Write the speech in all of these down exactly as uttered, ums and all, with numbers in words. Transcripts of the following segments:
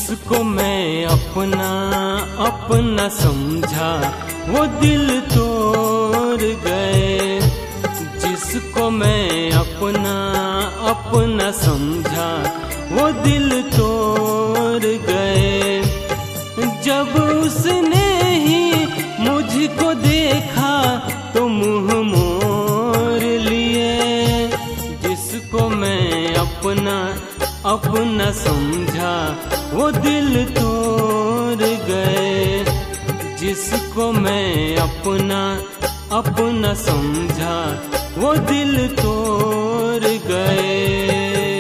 जिसको मैं अपना अपना समझा वो दिल तोड़ गए। जिसको मैं अपना अपना समझा वो दिल तोड़ गए। जब उसने ही मुझको देखा तो मुंह मोड़ लिए। जिसको मैं अपना अपना समझा वो दिल तोड़ गए। जिसको मैं अपना अपना समझा वो दिल तोड़ गए।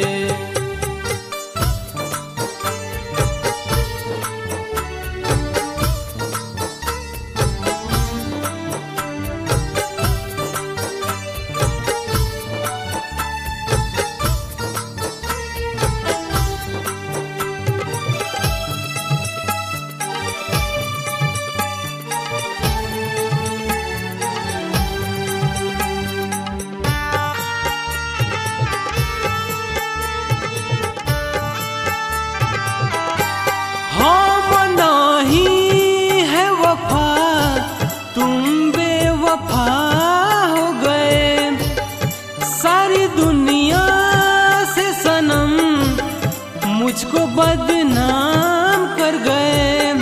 वफा हो गए सारी दुनिया से सनम मुझको बदनाम कर गए।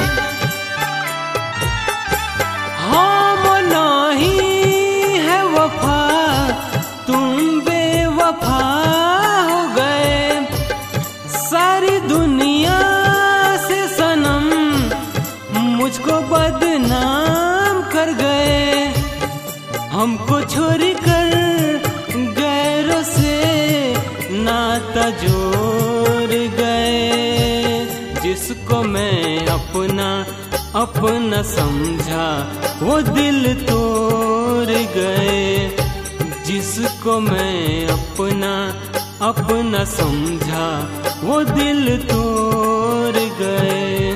हम नहीं है वफा तुम बेवफा हो गए सारी दुनिया से सनम मुझको बदनाम कर गए। हमको छोड़ कर गैरों से नाता जोड़ गए। जिसको मैं अपना अपना समझा वो दिल तोड़ गए। जिसको मैं अपना अपना समझा वो दिल तोड़ गए।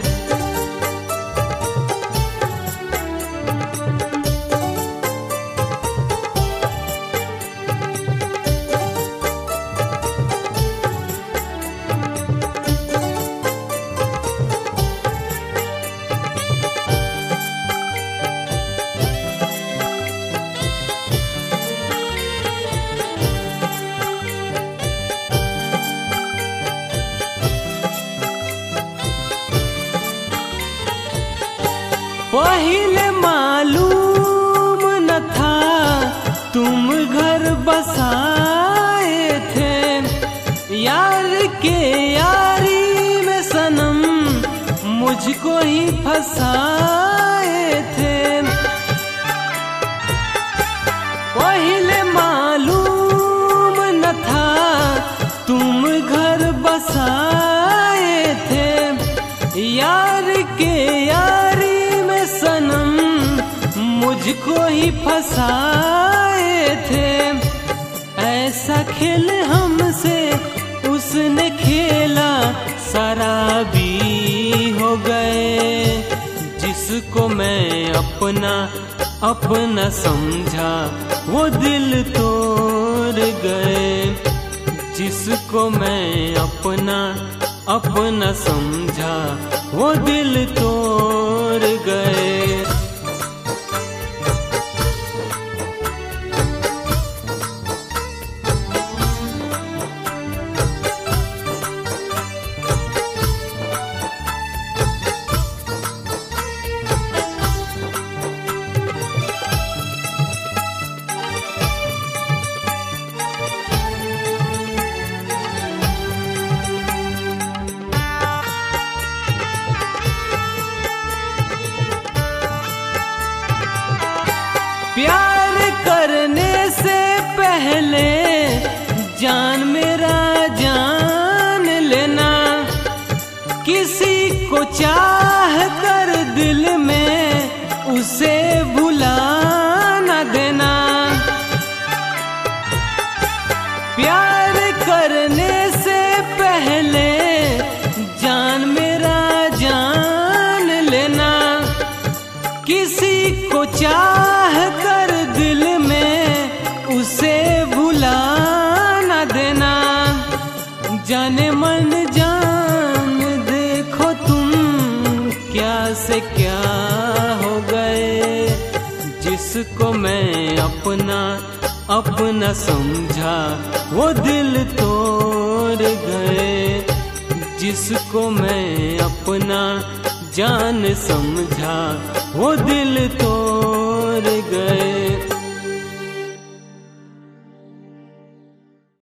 पहले मालूम न था तुम घर बसाए थे। यार के यारी में सनम मुझको ही फंसाए थे। पहले मालूम न था तुम घर बसाए थे। यार के यारी सनम मुझको ही फंसाए थे। ऐसा खेल हमसे उसने खेला शराबी हो गए। जिसको मैं अपना अपना समझा वो दिल तोड़ गए। जिसको मैं अपना अपना समझा वो दिल तोड़ गए। प्यार करने से पहले जान मेरा जान लेना। किसी को चाह कर दिल में उसे भुला न देना। प्यार करने से पहले जान मेरा जान लेना। किसी को चाह कर दिल में उसे भुला न देना। जाने मन जान देखो अपना समझा वो दिल तोड़ गए। जिसको मैं अपना जान समझा वो दिल तोड़ गए।